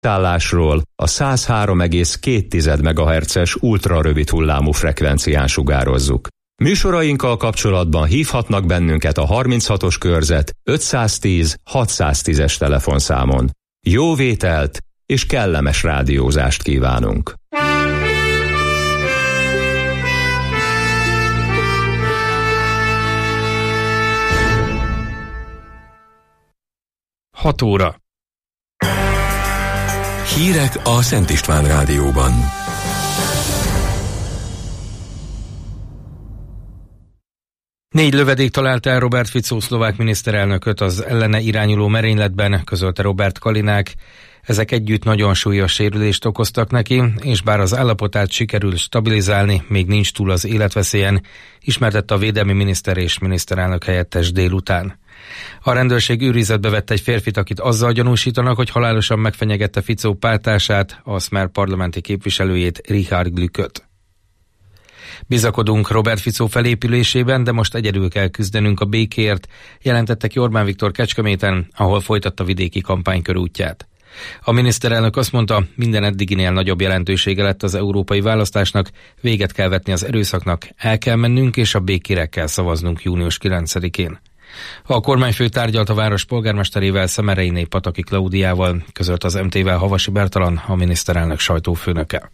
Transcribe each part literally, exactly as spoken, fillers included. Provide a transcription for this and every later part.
Szállásról a száz három egész két megahertzes ultrarövid hullámú frekvencián sugározzuk. Műsorainkkal kapcsolatban hívhatnak bennünket a harminchatos körzet ötszáztíz hatszáztízes telefonszámon. Jó vételt és kellemes rádiózást kívánunk! hat óra. Hírek a Szent István Rádióban. Négy lövedék talált el Robert Fico szlovák miniszterelnököt az ellene irányuló merényletben, közölte Robert Kalinák. Ezek együtt nagyon súlyos sérülést okoztak neki, és bár az állapotát sikerül stabilizálni, még nincs túl az életveszélyen, ismertette a védelmi miniszter és miniszterelnök helyettes délután. A rendőrség őrizetbe vett egy férfit, akit azzal gyanúsítanak, hogy halálosan megfenyegette Fico párttársát, a Smer parlamenti képviselőjét, Richard Glücköt. Bizakodunk Robert Fico felépülésében, de most egyedül kell küzdenünk a békért, jelentette ki Orbán Viktor Kecskeméten, ahol folytatta vidéki kampánykörútját. A miniszterelnök azt mondta, minden eddiginél nagyobb jelentősége lett az európai választásnak, véget kell vetni az erőszaknak, el kell mennünk és a békére kell szavaznunk június kilencedikén. A kormányfő tárgyalt a város polgármesterével, Szemereiné Pataki Klaudiával, közölt az em té-vel Havasi Bertalan, a miniszterelnök sajtófőnöke.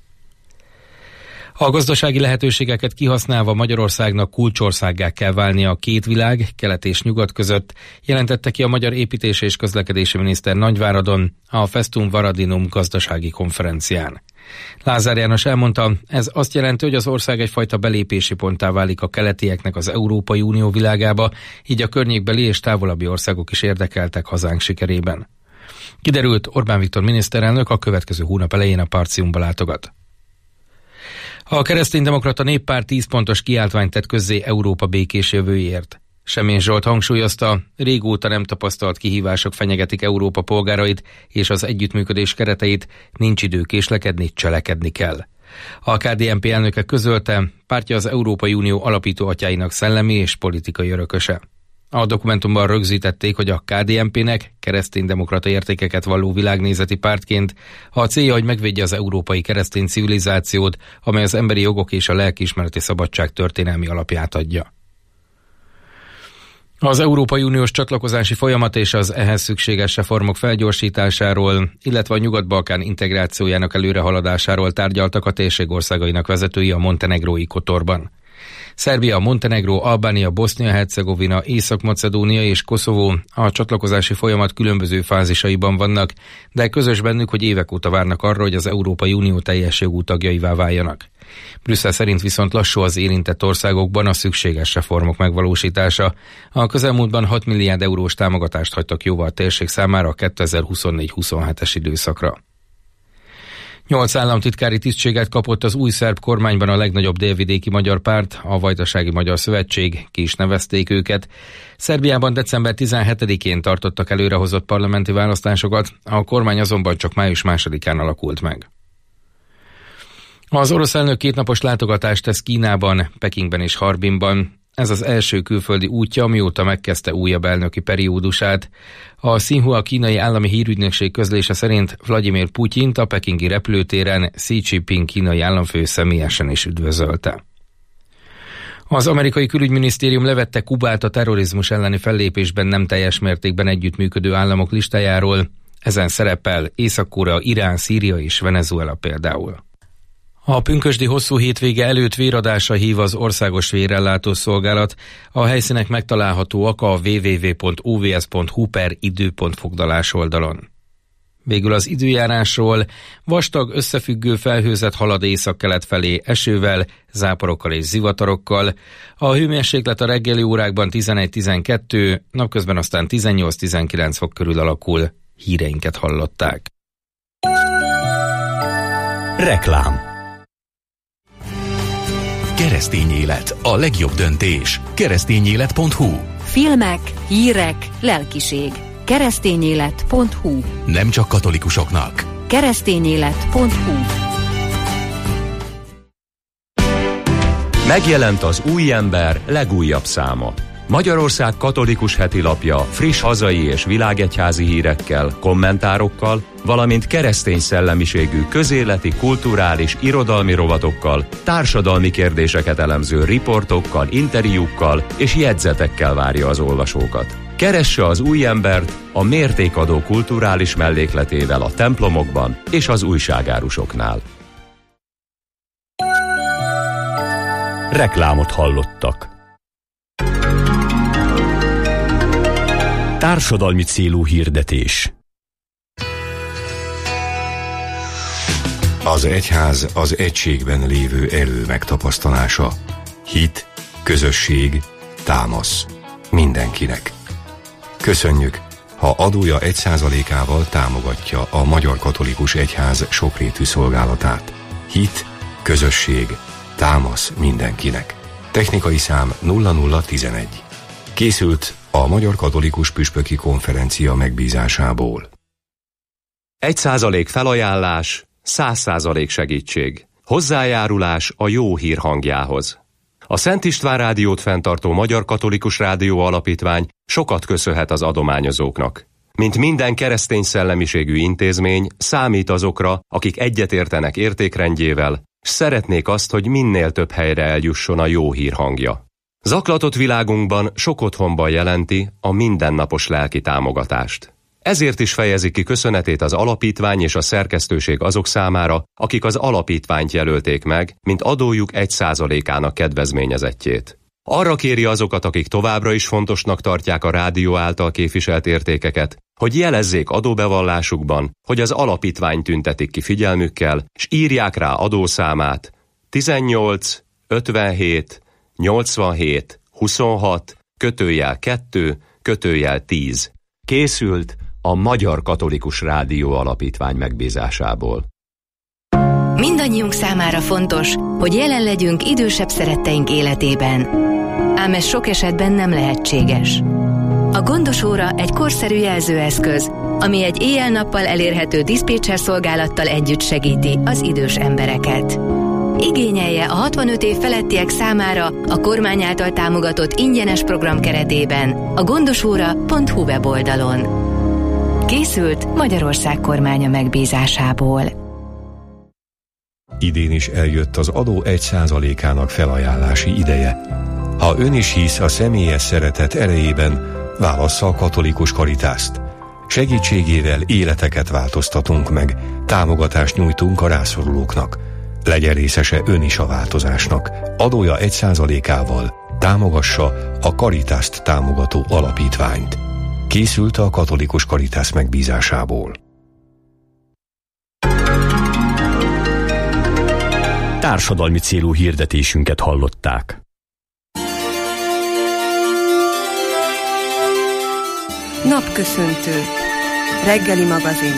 A gazdasági lehetőségeket kihasználva Magyarországnak kulcsországgá kell válnia a két világ, kelet és nyugat között, jelentette ki a magyar építés és közlekedési miniszter Nagyváradon a Festum Varadinum gazdasági konferencián. Lázár János elmondta, ez azt jelenti, hogy az ország egyfajta belépési ponttá válik a keletieknek az Európai Unió világába, így a környékbeli és távolabbi országok is érdekeltek hazánk sikerében. Kiderült, Orbán Viktor miniszterelnök a következő hónap elején a Partiumba látogat. A kereszténydemokrata néppárt tíz pontos kiáltványt tett közzé Európa békés jövőjéért. Semjén Zsolt hangsúlyozta, régóta nem tapasztalt kihívások fenyegetik Európa polgárait és az együttműködés kereteit, nincs idő késlekedni, cselekedni kell. A ká dé en pé elnöke közölte, pártja az Európai Unió alapító atyáinak szellemi és politikai örököse. A dokumentumban rögzítették, hogy a ká dé en pének kereszténydemokrata értékeket valló világnézeti pártként a célja, hogy megvédje az európai keresztény civilizációt, amely az emberi jogok és a lelkiismereti szabadság történelmi alapját adja. Az Európai Uniós csatlakozási folyamat és az ehhez szükséges reformok felgyorsításáról, illetve a Nyugat-Balkán integrációjának előrehaladásáról tárgyaltak a térség országainak vezetői a montenegrói Kotorban. Szerbia, Montenegró, Albánia, Bosznia-Hercegovina, Észak-Macedónia és Koszovó a csatlakozási folyamat különböző fázisaiban vannak, de közös bennük, hogy évek óta várnak arra, hogy az Európai Unió teljes jogú tagjaivá váljanak. Brüsszel szerint viszont lassú az érintett országokban a szükséges reformok megvalósítása. A közelmúltban hat milliárd eurós támogatást hagytak jóvá a térség számára a kétezer-huszonnégy huszonhetes időszakra. Nyolc államtitkári tisztséget kapott az új szerb kormányban a legnagyobb délvidéki magyar párt, a Vajdasági Magyar Szövetség, ki is nevezték őket. Szerbiában december tizenhetedikén tartottak előrehozott parlamenti választásokat, a kormány azonban csak május másodikán alakult meg. Az orosz elnök kétnapos látogatást tesz Kínában, Pekingben és Harbinban. Ez az első külföldi útja, amióta megkezdte újabb elnöki periódusát. A Xinhua kínai állami hírügynökség közlése szerint Vladimir Putyint a pekingi repülőtéren Xi Jinping kínai államfő személyesen is üdvözölte. Az amerikai külügyminisztérium levette Kubát a terrorizmus elleni fellépésben nem teljes mértékben együttműködő államok listájáról. Ezen szerepel Észak-Korea, Irán, Szíria és Venezuela például. A pünkösdi hosszú hétvége előtt véradásra hív az Országos Vérellátó Szolgálat. A helyszínek megtalálhatóak a double-u double-u double-u pont o v s pont h u per idő pont foglalás oldalon. Végül az időjárásról: vastag, összefüggő felhőzet halad északkelet felé esővel, záporokkal és zivatarokkal. A hőmérséklet a reggeli órákban tizenegy-tizenkettő, napközben aztán tizennyolc-tizenkilenc fok körül alakul. Híreinket hallották. Reklám. Keresztény élet, a legjobb döntés. keresztényélet pont h u. Filmek, hírek, lelkiség. keresztényélet pont h u. Nem csak katolikusoknak. keresztényélet pont h u. Megjelent az Új Ember legújabb száma. Magyarország katolikus hetilapja friss hazai és világegyházi hírekkel, kommentárokkal, valamint keresztény szellemiségű közéleti, kulturális, irodalmi rovatokkal, társadalmi kérdéseket elemző riportokkal, interjúkkal és jegyzetekkel várja az olvasókat. Keresse az új embert a mértékadó kulturális mellékletével a templomokban és az újságárusoknál. Reklámot hallottak. Társadalmi célú hirdetés. Az egyház az egységben lévő erő megtapasztalása. Hit, közösség, támasz. Mindenkinek. Köszönjük, ha adója egy százalékával támogatja a Magyar Katolikus Egyház sokrétű szolgálatát. Hit, közösség, támasz mindenkinek. Technikai szám nulla nulla tizenegy. Készült a Magyar Katolikus Püspöki Konferencia megbízásából. Egy százalék felajánlás, száz százalék segítség. Hozzájárulás a jó hír hangjához. A Szent István Rádiót fenntartó Magyar Katolikus Rádió Alapítvány sokat köszönhet az adományozóknak. Mint minden keresztény szellemiségű intézmény, számít azokra, akik egyetértenek értékrendjével, s szeretnék azt, hogy minél több helyre eljusson a jó hír hangja. Zaklatott világunkban sok otthonban jelenti a mindennapos lelki támogatást. Ezért is fejezi ki köszönetét az alapítvány és a szerkesztőség azok számára, akik az alapítványt jelölték meg, mint adójuk egy százalékának kedvezményezettjét. Arra kéri azokat, akik továbbra is fontosnak tartják a rádió által képviselt értékeket, hogy jelezzék adóbevallásukban, hogy az alapítvány tüntetik ki figyelmükkel, és írják rá adószámát tizennyolc ötvenhét nyolcvanhét huszonhat kötőjel kettő kötőjel tíz. Készült a Magyar Katolikus Rádió Alapítvány megbízásából. Mindannyiunk számára fontos, hogy jelen legyünk idősebb szeretteink életében. Ám ez sok esetben nem lehetséges. A gondosóra egy korszerű jelzőeszköz, ami egy éjjel-nappal elérhető diszpécser szolgálattal együtt segíti az idős embereket. Igényelje a hatvanöt év felettiek számára a kormány által támogatott ingyenes program keretében a gondosóra pont hu weboldalon. Készült Magyarország kormánya megbízásából. Idén is eljött az adó egy százalékának felajánlási ideje. Ha ön is hisz a személyes szeretet erejében, válassza a katolikus karitást. Segítségével életeket változtatunk meg, támogatást nyújtunk a rászorulóknak. Legyen részese ön is a változásnak. Adója egy százalékával támogassa a Karitást támogató alapítványt. Készült a katolikus Karitász megbízásából. Társadalmi célú hirdetésünket hallották. Napköszöntő. Reggeli magazin.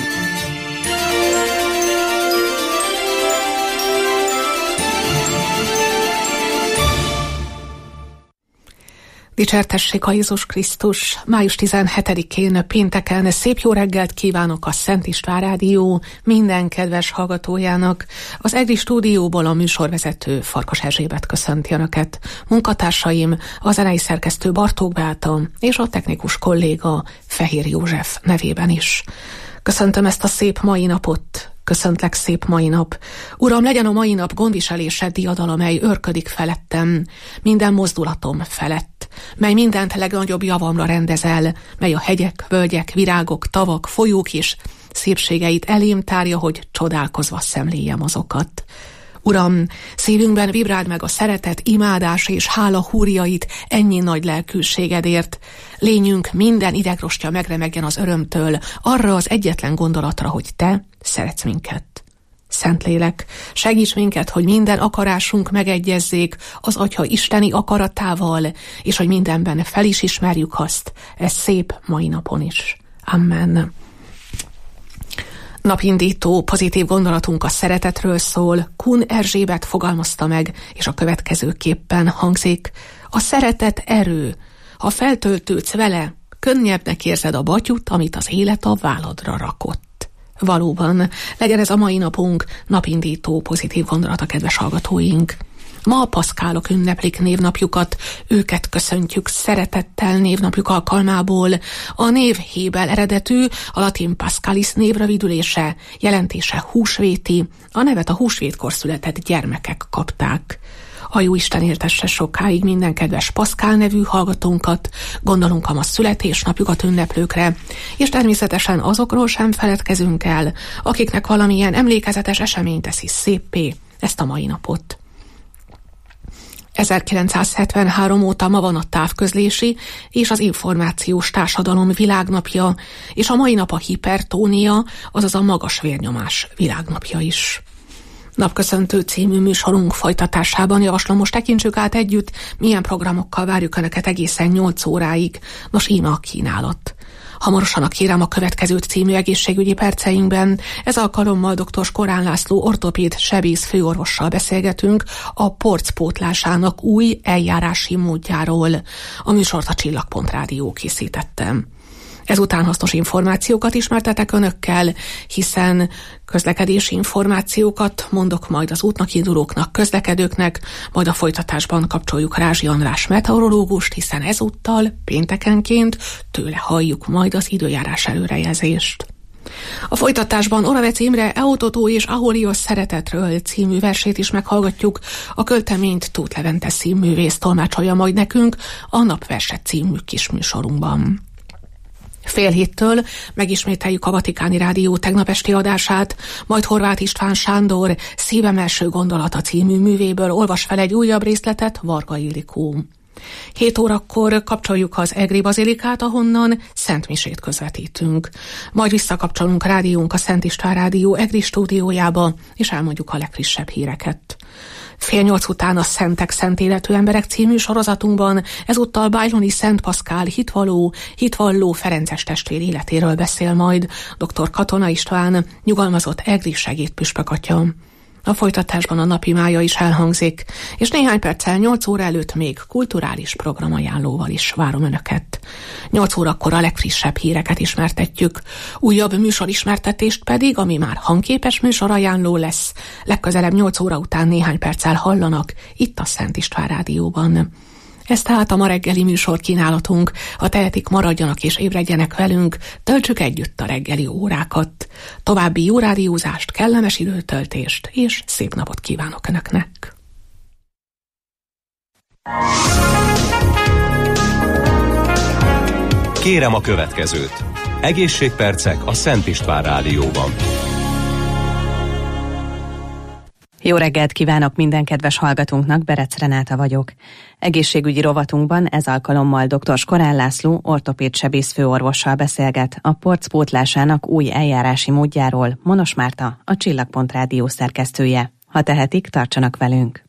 Dicsértessék a Jézus Krisztus! május tizenhetedikén pénteken szép jó reggelt kívánok a Szent István Rádió minden kedves hallgatójának. Az EGRI stúdióból a műsorvezető Farkas Erzsébet köszönti Önöket. Munkatársaim a zenei szerkesztő Bartók Beáta és a technikus kolléga Fehér József nevében is. Köszöntöm ezt a szép mai napot. Köszöntlek, szép mai nap. Uram, legyen a mai nap gondviselésed diadal, amely őrködik felettem, minden mozdulatom felett, mely mindent legnagyobb javamra rendezel, mely a hegyek, völgyek, virágok, tavak, folyók is szépségeit elém tárja, hogy csodálkozva szemléljem azokat. Uram, szívünkben vibráld meg a szeretet, imádás és hála húrjait ennyi nagy lelkűségedért. Lényünk minden idegrostja megremegjen az örömtől, arra az egyetlen gondolatra, hogy Te szeretsz minket. Szentlélek, segíts minket, hogy minden akarásunk megegyezzék az Atya isteni akaratával, és hogy mindenben fel is ismerjük azt, ez szép mai napon is. Amen. Napindító pozitív gondolatunk a szeretetről szól, Kun Erzsébet fogalmazta meg, és a következőképpen hangzik: a szeretet erő, ha feltöltődsz vele, könnyebbnek érzed a batyut, amit az élet a válladra rakott. Valóban, legyen ez a mai napunk napindító pozitív gondolata, kedves hallgatóink. Ma a paszkálok ünneplik névnapjukat, őket köszöntjük szeretettel névnapjuk alkalmából. A név hébel eredetű, a latin pascalis névrövidülése, jelentése húsvéti, a nevet a húsvétkor született gyermekek kapták. A Jóisten éltesse sokáig minden kedves Paszkál nevű hallgatónkat, gondolunk a ma születésnapjukat ünneplőkre, és természetesen azokról sem feledkezünk el, akiknek valamilyen emlékezetes esemény teszi széppé ezt a mai napot. ezerkilencszázhetvenhárom óta ma van a távközlési és az információs társadalom világnapja, és a mai nap a hipertónia, azaz a magas vérnyomás világnapja is. Napköszöntő című műsorunk folytatásában javaslom, most tekintsük át együtt, milyen programokkal várjuk Önöket egészen nyolc óráig. Nos, íme a kínálat. Hamarosan a Kérem a következőt című egészségügyi perceinkben. Ez alkalommal dr. Skorán László ortopéd sebész főorvossal beszélgetünk a porc pótlásának új eljárási módjáról. A műsort a Csillagpont Rádió készítettem. Ezután hasznos információkat ismertetek Önökkel, hiszen közlekedési információkat mondok majd az útnak indulóknak, közlekedőknek, majd a folytatásban kapcsoljuk Rázsi András meteorológust, hiszen ezúttal péntekenként tőle halljuk majd az időjárás előrejelzést. A folytatásban Oravec Imre Eototó és Aholios szeretetről című versét is meghallgatjuk, a költeményt Tóth Levente színművész tolmácsolja majd nekünk a Napverse című kisműsorunkban. Fél héttől megismételjük a Vatikáni Rádió tegnap esti adását, majd Horváth István Sándor Szívem első gondolata című művéből olvas fel egy újabb részletet Varga Ildikó. Hét órakor kapcsoljuk az Egri Bazilikát, ahonnan szentmisét közvetítünk. Majd visszakapcsolunk rádiónk a Szent István Rádió Egri stúdiójába, és elmondjuk a legfrissebb híreket. Fél nyolc után a Szentek Szent Életű Emberek című sorozatunkban ezúttal Bájloni Szent Paszkál hitvalló, hitvalló Ferences testvér életéről beszél majd dr. Katona István, nyugalmazott egri segédpüspök atya. A folytatásban a napi mája is elhangzik, és néhány perccel nyolc óra előtt még kulturális programajánlóval is várom Önöket. nyolc órakor a legfrissebb híreket ismertetjük, újabb műsorismertetést pedig, ami már hangképes műsorajánló lesz, legközelebb nyolc óra után néhány perccel hallanak itt a Szent István Rádióban. Ez tehát a ma reggeli műsor kínálatunk, ha tehetik, maradjanak és ébredjenek velünk, töltsük együtt a reggeli órákat. További jó rádiózást, kellemes időtöltést és szép napot kívánok Önöknek! Kérem a következőt. Egészségpercek a Szent István Rádióban. Jó reggelt kívánok minden kedves hallgatónknak, Berec Renáta vagyok. Egészségügyi rovatunkban ez alkalommal dr. Skorán László ortopéd sebész főorvossal beszélget a porc pótlásának új eljárási módjáról. Monos Márta, a Csillagpont Rádió szerkesztője. Ha tehetik, tartsanak velünk!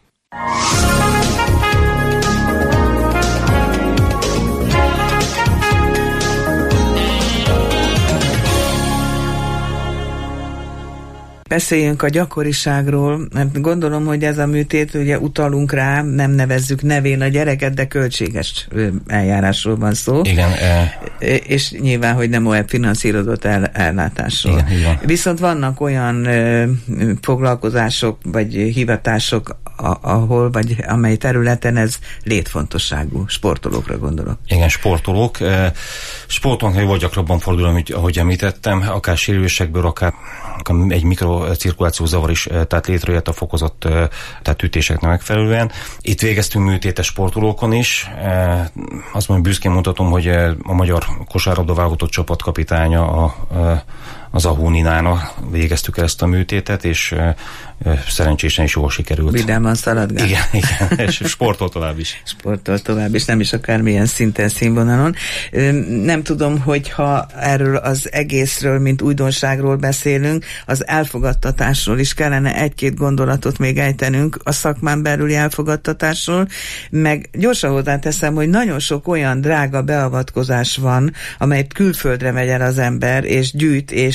Beszéljünk a gyakoriságról, mert gondolom, hogy ez a műtét, ugye utalunk rá, nem nevezzük nevén a gyereket, de költséges eljárásról van szó. Igen. E... És nyilván, hogy nem olyan finanszírozott el, ellátásról. Igen, igen. Viszont vannak olyan ö, foglalkozások, vagy hivatások, a, ahol, vagy amely területen ez létfontosságú. Sportolókra gondolok. Igen, sportolók. Sportolók jól gyakrabban fordul, ahogy említettem, akár sérülésekből, akár egy mikrocirkuláció zavar is, tehát létrejött a fokozott tehát ütéseknek megfelelően. Itt végeztünk műtétes sportolókon is. Azt mondom, büszkén mutatom, hogy a magyar kosárlabda válogatott csapatkapitánya a, az Ahó Ninának végeztük el ezt a műtétet, és szerencsésen is jól sikerült. Vidáman szaladgál. Igen, igen, és sportol tovább is. Sportol tovább is, nem is akármilyen szinten, színvonalon. Nem tudom, hogyha erről az egészről, mint újdonságról beszélünk, az elfogadtatásról is kellene egy-két gondolatot még ejtenünk, a szakmán belüli elfogadtatásról, meg gyorsan hozzáteszem, hogy nagyon sok olyan drága beavatkozás van, amelyet külföldre megy el az ember, és gyűjt, és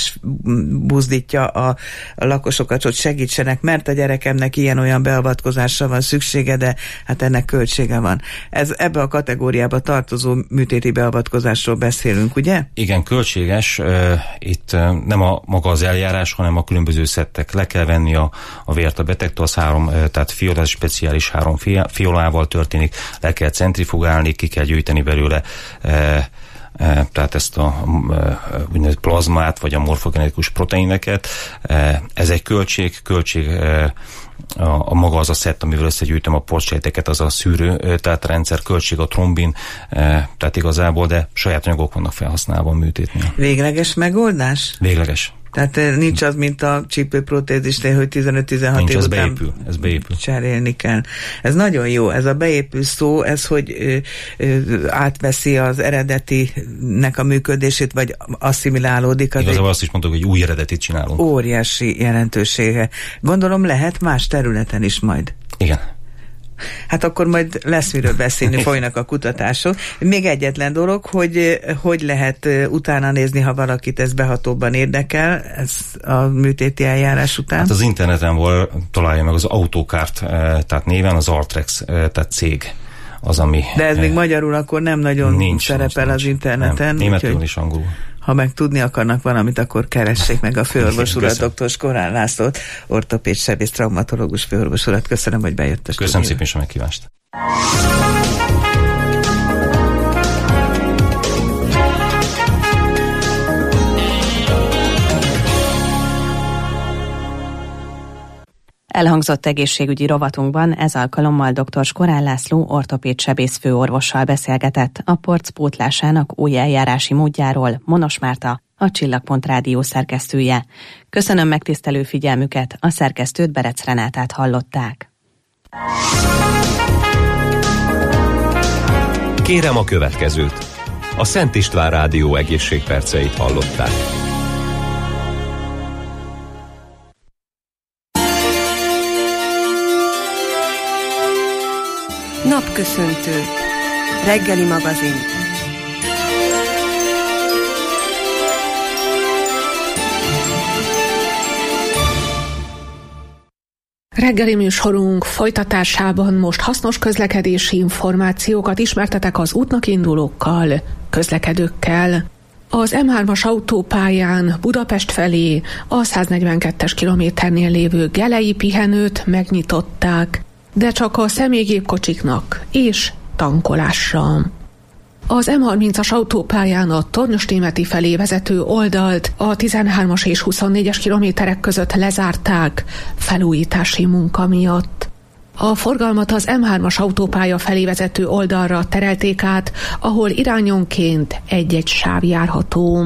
és buzdítja a, a lakosokat, hogy segítsenek, mert a gyerekemnek ilyen-olyan beavatkozásra van szüksége, de hát ennek költsége van. Ez ebbe a kategóriába tartozó műtéti beavatkozásról beszélünk, ugye? Igen, költséges. Itt nem a maga az eljárás, hanem a különböző szettek. Le kell venni a, a vért a betegtől, az három, tehát fiolás, speciális három fiolával történik, le kell centrifugálni, ki kell gyűjteni belőle tehát ezt a úgynevezett plazmát, vagy a morfogenetikus proteineket. Ez egy költség, költség a, a maga az a szett, amivel összegyűjtöm a porcsejteket, az a szűrő, tehát a rendszer, költség a trombin, tehát igazából, de saját anyagok vannak felhasználva a műtétnél. Végleges megoldás? Végleges. Tehát nincs az, mint a csípőprotézisnél, hogy tizenöt-tizenhat év ez után beépül, ez beépül. Cserélni kell. Ez nagyon jó, ez a beépül szó, ez, hogy ö, ö, átveszi az eredetinek a működését, vagy asszimilálódik. Igazából azt is mondtuk, hogy új eredetit csinálunk. Óriási jelentősége. Gondolom lehet más területen is majd. Igen. Hát akkor majd lesz miről beszélni, folynak a kutatások. Még egyetlen dolog, hogy hogy lehet utána nézni, ha valakit ez behatóbban érdekel, ez a műtéti eljárás után? Hát az interneten vol, találja meg az Autokárt, tehát néven az Artrex, tehát cég az, ami... De ez még magyarul akkor nem nagyon nincs, szerepel nincs, az interneten. Nem, németül is angolul. Ha meg tudni akarnak valamit, akkor keressék meg a főorvos urat, dr. Skorán Lászlót, ortopéd sebész, traumatológus főorvos urat. Köszönöm, hogy bejött a stúdióba. Köszönöm szépen is a meghívást. Elhangzott egészségügyi rovatunkban ez alkalommal dr. Skorán László ortopéd sebész főorvossal beszélgetett a porc pótlásának új eljárási módjáról. Monos Márta, a Csillagpont Rádió szerkesztője. Köszönöm megtisztelő figyelmüket, a szerkesztőt, Berec Renátát hallották. Kérem a következőt. A Szent István Rádió egészségperceit hallották. Napköszöntő. Reggeli magazin. Reggeli műsorunk folytatásában most hasznos közlekedési információkat ismertetek az útnak indulókkal, közlekedőkkel. Az em hármas autópályán Budapest felé a száznegyvenkettes kilométernél lévő gelei pihenőt megnyitották, de csak a személygépkocsiknak és tankolásra. Az em harmincas autópályán a Tornyosnémeti felé vezető oldalt a tizenhármas és huszonnégyes kilométerek között lezárták felújítási munka miatt. A forgalmat az em hármas autópálya felé vezető oldalra terelték át, ahol irányonként egy-egy sáv járható.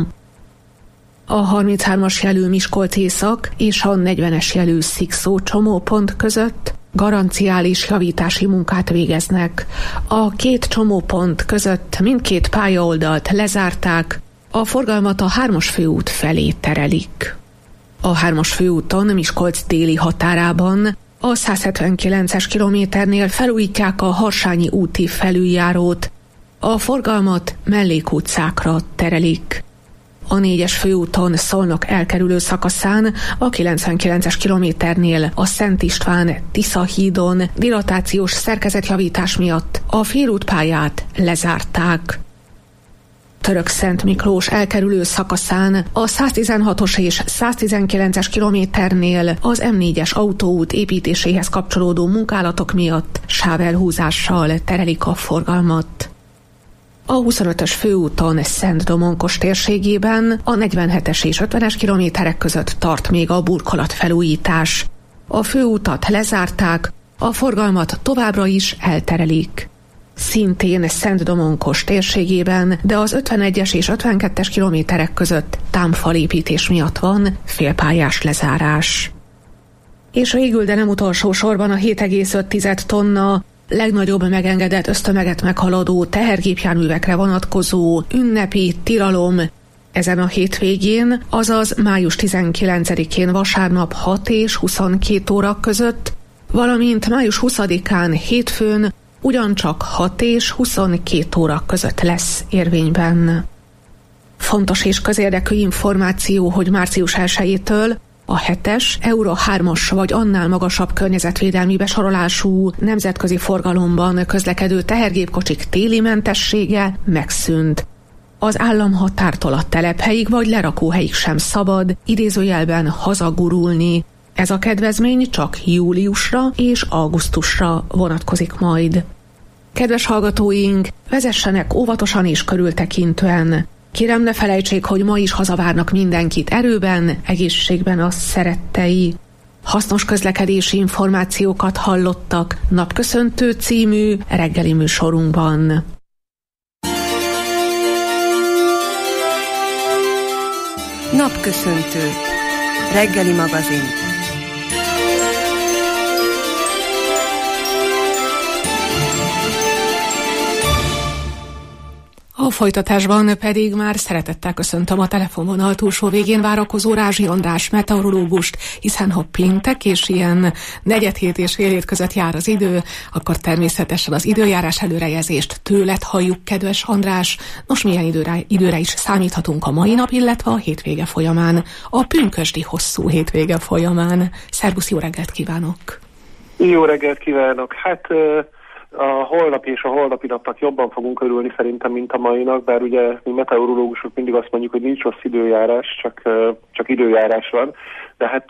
A harminchármas jelű Miskolc-Észak és a negyvenes jelű Szikszó csomópont között garanciális javítási munkát végeznek. A két csomópont között mindkét pályaoldalt lezárták, a forgalmat a hármas főút felé terelik. A hármas főúton Miskolc déli határában a százhetvenkilences kilométernél felújítják a Harsányi úti felüljárót, a forgalmat mellékutcákra terelik. A négyes főúton Szolnok elkerülő szakaszán a kilencvenkilences kilométernél a Szent István Tisza hídon dilatációs szerkezetjavítás miatt a félútpályát lezárták. Török-Szent Miklós elkerülő szakaszán a száztizenhatos és száztizenkilences kilométernél az em négyes autóút építéséhez kapcsolódó munkálatok miatt sávelhúzással terelik a forgalmat. A huszonötös főúton Szent-Domonkos térségében a negyvenhetes és ötvenes kilométerek között tart még a burkolat felújítás. A főútat lezárták, a forgalmat továbbra is elterelik. Szintén Szent-Domonkos térségében, de az ötvenegyes és ötvenkettes kilométerek között támfalépítés miatt van félpályás lezárás. És végül, de nem utolsó sorban a hét egész öt tonna legnagyobb megengedett ösztömeget meghaladó tehergépjárművekre vonatkozó ünnepi tilalom ezen a hétvégén, azaz május tizenkilencedikén vasárnap hat és huszonkét óra között, valamint május huszadikán hétfőn ugyancsak hat és huszonkét óra között lesz érvényben. Fontos és közérdekű információ, hogy március elsejétől a hetes, Euro hármas vagy annál magasabb környezetvédelmi besorolású nemzetközi forgalomban közlekedő tehergépkocsik téli mentessége megszűnt. Az államhatártól a telephelyig vagy lerakóhelyig sem szabad idézőjelben hazagurulni. Ez a kedvezmény csak júliusra és augusztusra vonatkozik majd. Kedves hallgatóink, vezessenek óvatosan és körültekintően. Kérem, ne felejtsék, hogy ma is hazavárnak mindenkit erőben, egészségben a szerettei. Hasznos közlekedési információkat hallottak Napköszöntő című reggeli műsorunkban. Napköszöntő. Reggeli magazin. A folytatásban pedig már szeretettel köszöntöm a telefonvonal túlsó végén várakozó Rázsi András meteorológust, hiszen ha péntek és ilyen negyed hét és fél hét között jár az idő, akkor természetesen az időjárás előrejelzést tőled halljuk, kedves András. Nos, milyen időre, időre is számíthatunk a mai nap, illetve a hétvége folyamán, a pünkösdi hosszú hétvége folyamán. Szervusz, jó reggelt kívánok! Jó reggelt kívánok! Hát... A holnapi és a holnapi napnak jobban fogunk örülni szerintem, mint a mainak, bár ugye mi meteorológusok mindig azt mondjuk, hogy nincs rossz időjárás, csak, csak időjárás van, de hát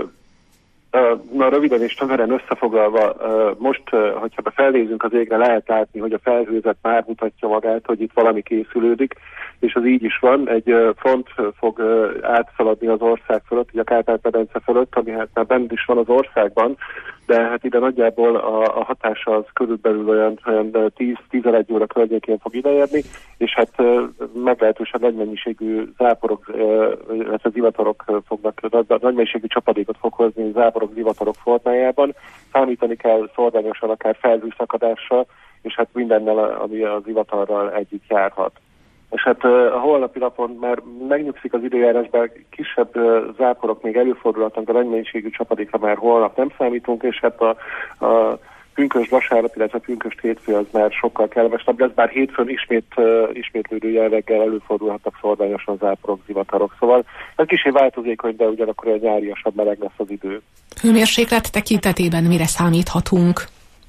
na, röviden és tömören összefoglalva, most, hogyha felnézünk az égre, lehet látni, hogy a felhőzet már mutatja magát, hogy itt valami készülődik, és az így is van. Egy front fog átszaladni az ország fölött, ugye a Kárpát-medence fölött, ami hát már bent is van az országban, de hát ide nagyjából a, a hatása az körülbelül olyan, olyan tíz-tizenegy óra környékén fog ideérni, és hát meglehetősen nagy mennyiségű záporok, illetve zivatarok fognak, nagy mennyiségű csapadékot fog hozni záporok, zivatarok formájában. Számítani kell szorványosan, akár felhőszakadással, és hát mindennel, ami a zivatarral együtt járhat. És hát a holnapi napon már megnyugszik az időjárásban, kisebb záporok még előfordulhatnak, de nagy mennyiségű csapadékra már holnap nem számítunk, és hát a, a pünkösd vasárnap, illetve pünkösd hétfő az már sokkal kellemesebb lesz, bár hétfőn ismét uh, ismétlődő jelleggel előfordulhatnak szorványosan záporok, zivatarok. Szóval ez kicsit változékony, de ugyanakkor egy nyáriasabb, meleg lesz az idő. Hőmérséklet tekintetében mire számíthatunk?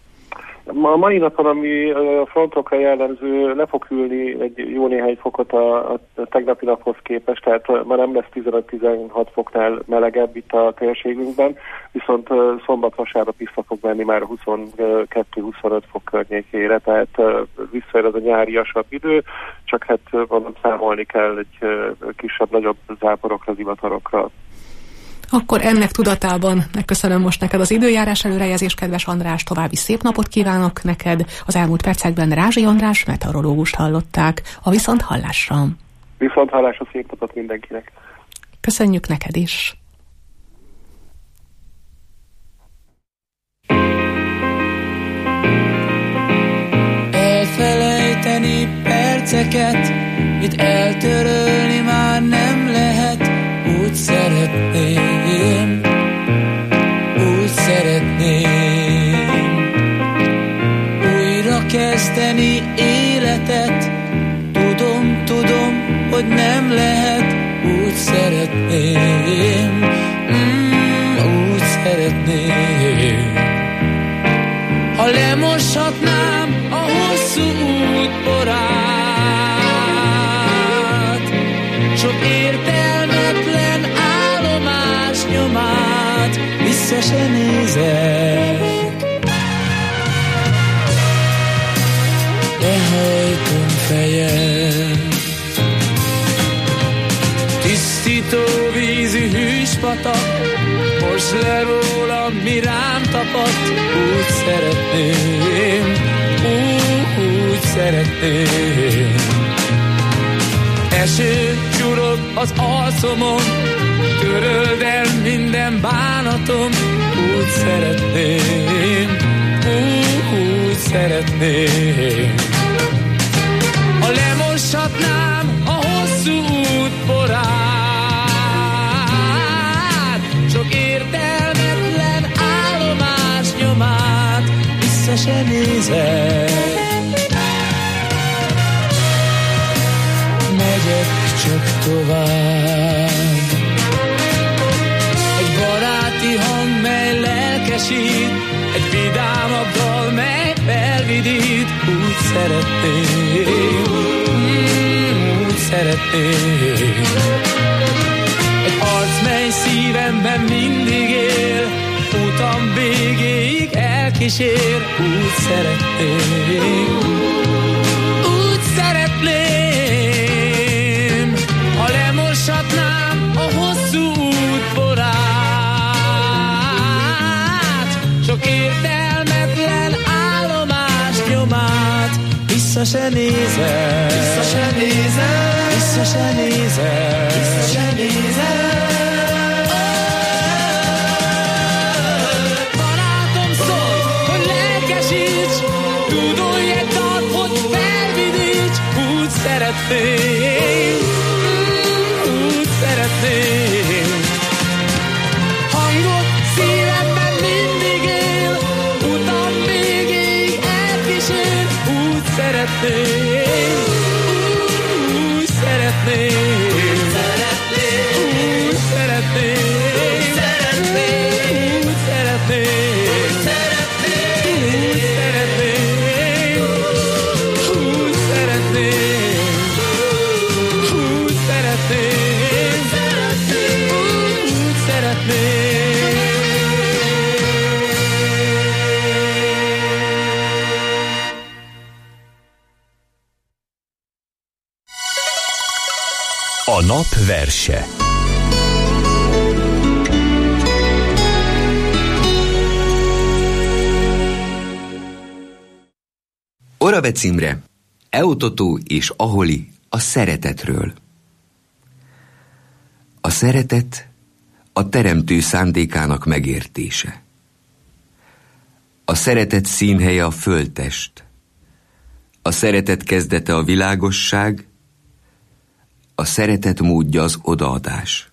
A mai napon, ami a frontokra jellemző, le fog hűlni egy jó néhány fokot a, a tegnapi naphoz képest, tehát ma nem lesz tizenöt-tizenhat foknál melegebb itt a térségünkben, viszont szombat-vasárnap vissza fog menni már huszonkettő-huszonöt fok környékére, tehát visszajön ez a nyáriasabb idő, csak hát mondom, számolni kell egy kisebb-nagyobb záporokra, zivatarokra. Akkor ennek tudatában megköszönöm most neked az időjárás előrejelzést, kedves András, további szép napot kívánok neked. Az elmúlt percekben Rázsi András meteorológust hallották. A viszont hallásra. Viszont hallásra, szép napot mindenkinek. Köszönjük neked is. Elfelejteni perceket, itt eltörölni már nem lehet. Úgy szeretném, úgy szeretném újra kezdeni életet. Tudom, tudom, hogy nem lehet. Úgy szeretném, mm, úgy szeretném. Ha lemoshatnám a hosszú út porát, sok értelmetlen állomás nyomát, vissza se nézek. Lehajtom fejem, tisztító vízű hűspatak, most le rólam, mi rám tapadt. Úgy szeretném, úgy, úgy szeretném. Eső csurog az arcomon, töröld el minden bánatom. Úgy szeretném, úgy, úgy szeretném. Ha lemoshatnám a hosszú út porát, sok értelmetlen állomás nyomát, vissza se nézek. Megyek csak vidámabb dal, mely felvidít. Úgy szeretném, mm, úgy szeretném. Egy arc, mely szívemben mindig él, utam végéig elkísér. Úgy szeretném, úgy szeretném, ha lemoshatnám a hosszú útborát, sok értelmetlen állomás nyomát. Vissza se nézem, vissza se nézem, vissza se nézem, vissza se nézem. Barátom szól, hogy lelkesíts, tudolj egy dalt, hogy felvidíts. Úgy szeretném, úgy szeretném. Hangot szívemben mindig él, utam végéig elkísér. Úgy szeretném, úgy szeretném. A nap verse. Oravec Imre, Eototo és Aholi a szeretetről. A szeretet a teremtő szándékának megértése. A szeretet színhelye a földtest. A szeretet kezdete a világosság, a szeretet módja az odaadás.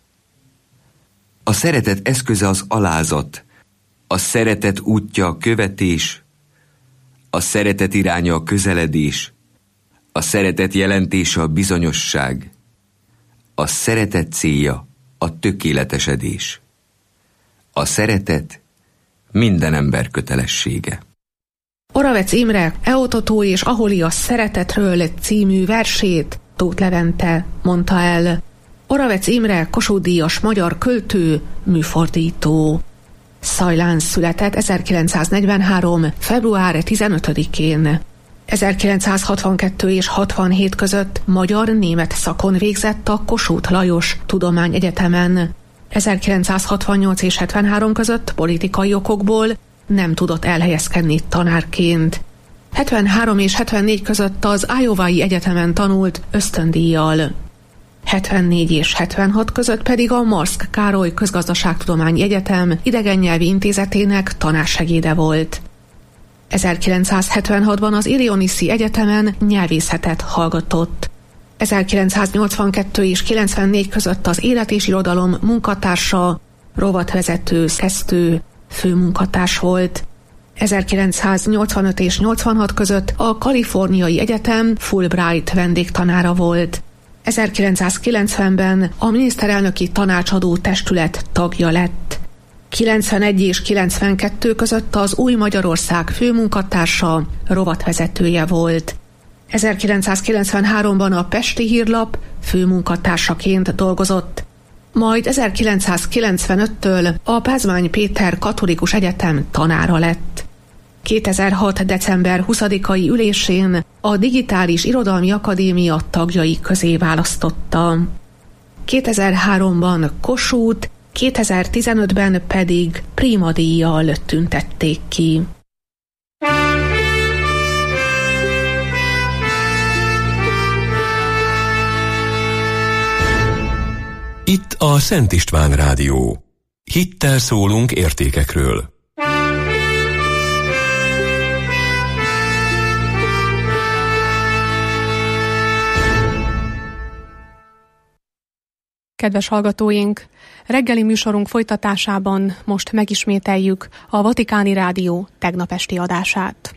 A szeretet eszköze az alázat, a szeretet útja a követés, a szeretet iránya a közeledés, a szeretet jelentése a bizonyosság, a szeretet célja a tökéletesedés. A szeretet minden ember kötelessége. Oravec Imre Eototo és Aholi a szeretetről című versét Tóth Levente mondta el. Oravec Imre Kossuth-díjas magyar költő, műfordító. Zajlán született ezerkilencszáznegyvenhárom. február tizenötödikén. ezerkilencszázhatvankettő és hatvanhét között magyar-német szakon végzett a Kossuth Lajos Tudományegyetemen. ezerkilencszázhatvannyolc és hetvenhárom között politikai okokból nem tudott elhelyezkedni tanárként. hetvenhárom és hetvennégy között az Iowai Egyetemen tanult ösztöndíjjal. hetvennégy és hetvenhat között pedig a Marszk Károly Közgazdaságtudományi Egyetem Idegennyelvi Intézetének tanársegéde volt. ezerkilencszázhetvenhatban az Illinoisi Egyetemen nyelvészetet hallgatott. ezerkilencszáznyolcvankettő és kilencvennégy között az Élet és Irodalom munkatársa, rovatvezető, szerkesztő, főmunkatárs volt. ezerkilencszáznyolcvanöt és nyolcvanhat között a Kaliforniai Egyetem Fulbright vendégtanára volt. ezerkilencszázkilencvenben a miniszterelnöki tanácsadó testület tagja lett. kilencvenegy és kilencvenkettő között az Új Magyarország főmunkatársa, rovatvezetője volt. ezerkilencszázkilencvenháromban a Pesti Hírlap főmunkatársaként dolgozott. Majd ezerkilencszázkilencvenöttől a Pázmány Péter Katolikus Egyetem tanára lett. kétezer-hat. december huszadikai ülésén a Digitális Irodalmi Akadémia tagjai közé választotta. kétezer-háromban Kossuth, kétezer-tizenötben pedig Prima díjjal tüntették ki. Itt a Szent István Rádió. Hittel szólunk értékekről. Kedves hallgatóink, reggeli műsorunk folytatásában most megismételjük a Vatikáni Rádió tegnap esti adását.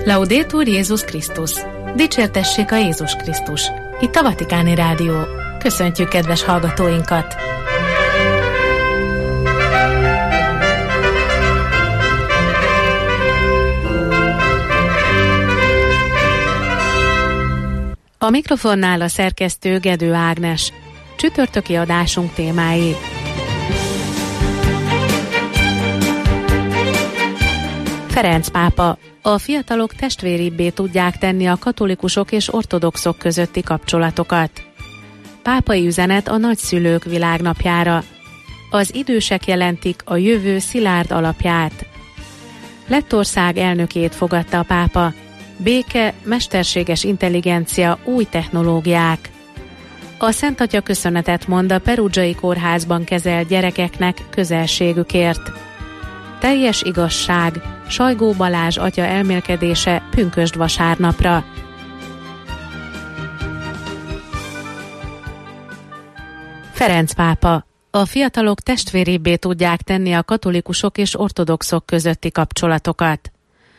Laudetur Jézus Krisztus. Dicsértessék a Jézus Krisztus. Itt a Vatikáni Rádió. Köszöntjük kedves hallgatóinkat! A mikrofonnál a szerkesztő Gedő Ágnes. Csütörtöki adásunk témái. Ferenc pápa. A fiatalok testvéribbé tudják tenni a katolikusok és ortodoxok közötti kapcsolatokat. Pápai üzenet a nagyszülők világnapjára. Az idősek jelentik a jövő szilárd alapját. Lettország elnökét fogadta a pápa. Béke, mesterséges intelligencia, új technológiák. A Szent Atya köszönetet mond a perugiai kórházban kezelt gyerekeknek közelségükért. Teljes igazság, Sajgó Balázs atya elmélkedése pünkösd vasárnapra. Ferenc pápa. A fiatalok testvéribbé tudják tenni a katolikusok és ortodoxok közötti kapcsolatokat.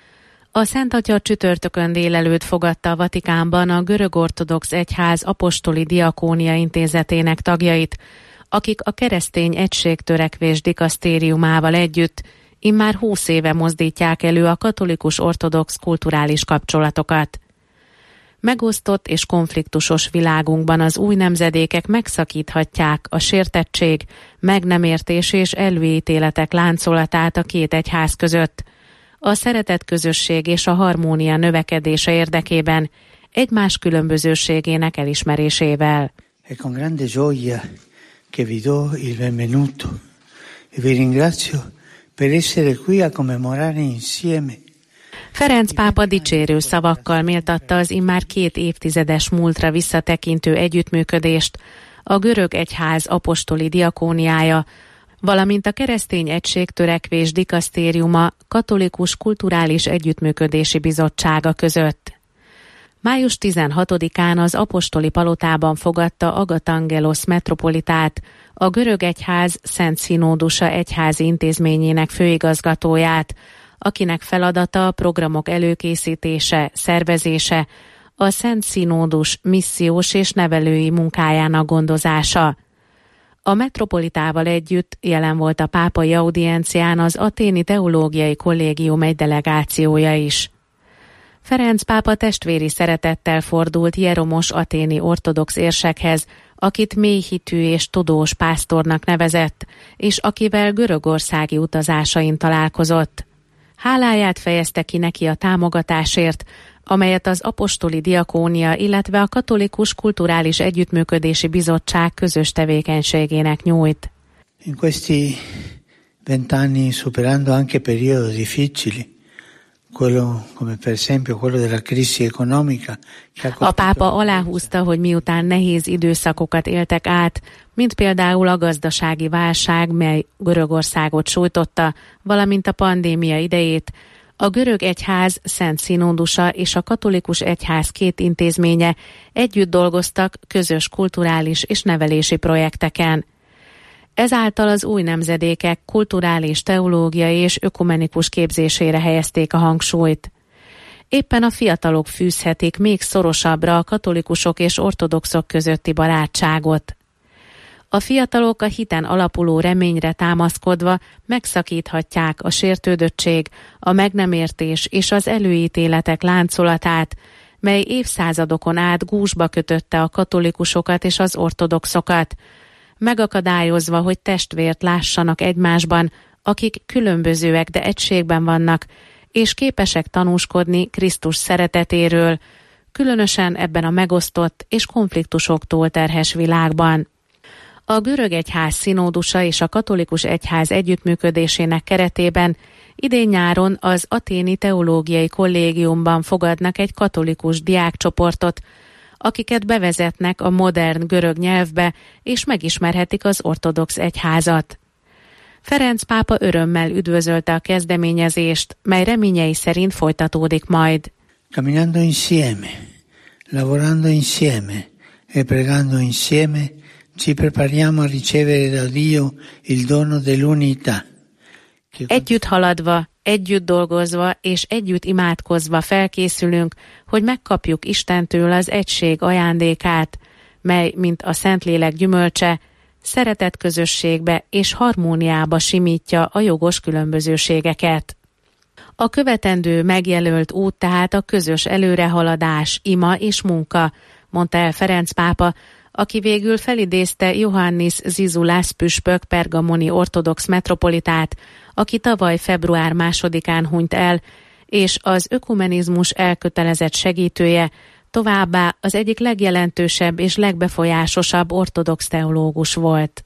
A Szent Atya csütörtökön délelőtt fogadta a Vatikánban a görög-ortodox egyház apostoli diakónia intézetének tagjait, akik a keresztény egységtörekvés dikasztériumával együtt immár húsz éve mozdítják elő a katolikus-ortodox kulturális kapcsolatokat. Megosztott és konfliktusos világunkban az új nemzedékek megszakíthatják a sértettség, meg nem értés és előítéletek láncolatát a két egyház között, a szeretet közösség és a harmónia növekedése érdekében, egymás különbözőségének elismerésével. E con grande gioia che vi do il benvenuto e vi ringrazio per essere qui a commemorare insieme. Ferenc pápa dicsérő szavakkal méltatta az immár két évtizedes múltra visszatekintő együttműködést, a görög egyház apostoli diakóniája, valamint a keresztény egységtörekvés dikasztériuma katolikus kulturális együttműködési bizottsága között. május tizenhatodikán az apostoli palotában fogadta Agatangelos metropolitát, a görög egyház Szent Színódusa egyházi intézményének főigazgatóját, akinek feladata a programok előkészítése, szervezése, a Szent Színódus missziós és nevelői munkájának gondozása. A metropolitával együtt jelen volt a pápai audiencián az Athéni Teológiai Kollégium egy delegációja is. Ferenc pápa testvéri szeretettel fordult Jeromos athéni ortodox érsekhez, akit mélyhitű és tudós pásztornak nevezett, és akivel görögországi utazásain találkozott. Háláját fejezte ki neki a támogatásért, amelyet az apostoli diakónia, illetve a Katolikus Kulturális Együttműködési Bizottság közös tevékenységének nyújt. In questi vent'anni, superando anche periodi difficili, quello come per esempio quello della crisi economica. A pápa aláhúzta, hogy miután nehéz időszakokat éltek át, mint például a gazdasági válság, mely Görögországot sújtotta, valamint a pandémia idejét, a görög egyház Szent Színódusa és a katolikus egyház két intézménye együtt dolgoztak közös kulturális és nevelési projekteken. Ezáltal az új nemzedékek kulturális, teológiai és ökumenikus képzésére helyezték a hangsúlyt. Éppen a fiatalok fűzhetik még szorosabbra a katolikusok és ortodoxok közötti barátságot. A fiatalok a hiten alapuló reményre támaszkodva megszakíthatják a sértődöttség, a meg nem értés és az előítéletek láncolatát, mely évszázadokon át gúzsba kötötte a katolikusokat és az ortodoxokat, megakadályozva, hogy testvért lássanak egymásban, akik különbözőek, de egységben vannak, és képesek tanúskodni Krisztus szeretetéről, különösen ebben a megosztott és konfliktusoktól terhes világban. A görög egyház színódusa és a katolikus egyház együttműködésének keretében idén nyáron az Athéni Teológiai Kollégiumban fogadnak egy katolikus diákcsoportot, akiket bevezetnek a modern görög nyelvbe, és megismerhetik az ortodox egyházat. Ferenc pápa örömmel üdvözölte a kezdeményezést, mely reményei szerint folytatódik majd. Camminando insieme, lavorando insieme e pregando insieme, ci prepariamo a ricevere da Dio il dono dell'unità. Együtt haladva, együtt dolgozva és együtt imádkozva felkészülünk, hogy megkapjuk Istentől az egység ajándékát, mely, mint a Szentlélek gyümölcse, szeretet közösségbe és harmóniába simítja a jogos különbözőségeket. A követendő megjelölt út tehát a közös előrehaladás, ima és munka, mondta el Ferenc pápa, aki végül felidézte Iohannis Zizulász püspök pergamoni ortodox metropolitát, aki tavaly február másodikán hunyt el, és az ökumenizmus elkötelezett segítője, továbbá az egyik legjelentősebb és legbefolyásosabb ortodox teológus volt.